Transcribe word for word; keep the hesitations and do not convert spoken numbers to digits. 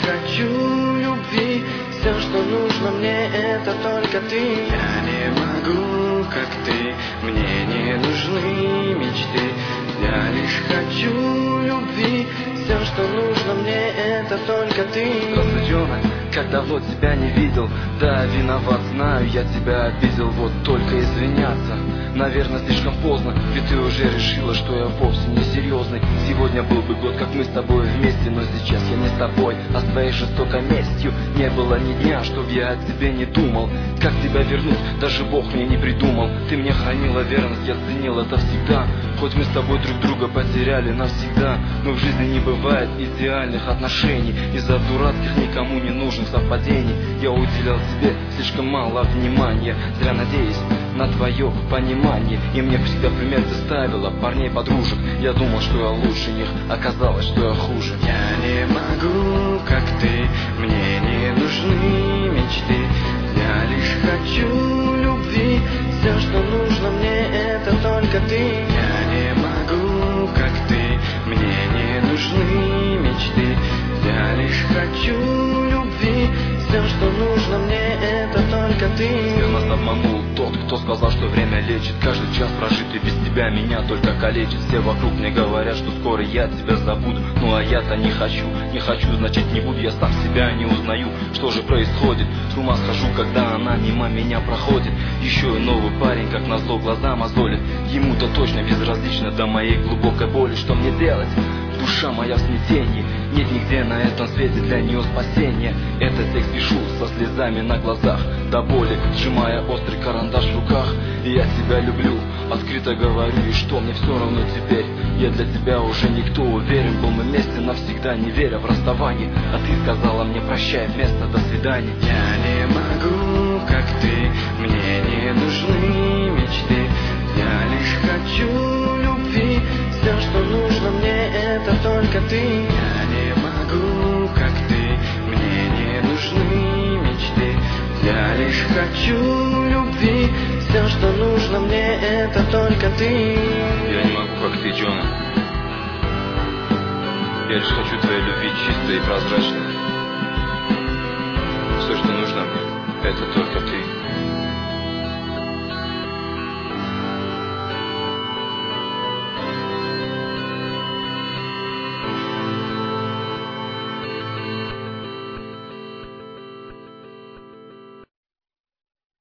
хочу любви. Все, что нужно мне, это только ты. Я не могу, как ты, мне не нужны мечты. Я лишь хочу любви. Все, что нужно мне, это только ты. Здравствуй, как давно тебя не видел. Да, виноват, знаю, я тебя обидел. Вот только извиняться, наверное, слишком поздно. Ведь ты уже решила, что я вовсе не серьезный. Сегодня был бы год, как мы с тобой вместе. Но сейчас я не с тобой, а с твоей жестокой местью. Не было ни дня, чтоб я о тебе не думал. Как тебя вернуть, даже Бог мне не придумал. Ты мне хранила верность, я ценил это всегда. Хоть мы с тобой друг друга потеряли навсегда, но в жизни не бывает идеальных отношений. Из-за дурацких никому не нужных совпадений я уделял тебе слишком мало внимания. Зря надеюсь на твое понимание. И мне всегда пример ты ставила парней, подружек. Я думал, что я лучше них, оказалось, что я хуже. Я не могу, как ты, мне не нужны мечты. Я лишь хочу любви. Все, что нужно мне, это только ты. Я не могу, как ты, мне не нужны мечты. Я лишь хочу любви. Все, что нужно мне, это только ты. Всех нас обманул тот, кто сказал, что время лечит. Каждый час прожитый без тебя меня только калечит. Все вокруг мне говорят, что скоро я тебя забуду. Ну а я-то не хочу, не хочу, значит не буду. Я сам себя не узнаю, что же происходит. С ума схожу, когда она мимо меня проходит. Еще и новый парень, как назло, глаза мозолит. Ему-то точно безразлично до моей глубокой боли. Что мне делать? Душа моя в смятении. Нет нигде на этом свете для нее спасения. Этот текст пишу со слезами на глазах, до боли сжимая острый карандаш в руках. И я тебя люблю, открыто говорю, и что мне все равно теперь. Я для тебя уже никто, уверен, был мы вместе навсегда, не веря в расставание. А ты сказала мне прощай вместо до свидания. Я не могу, как ты, мне не нужны мечты. Я лишь хочу любви. Все, что нужно мне, это только ты. Я не могу, как ты, мне не нужны мечты. Я лишь хочу любви. Все, что нужно мне, это только ты. Я не могу, как ты, Джона. Я лишь хочу твоей любви, чистой и прозрачной. Все, что нужно мне, это только ты.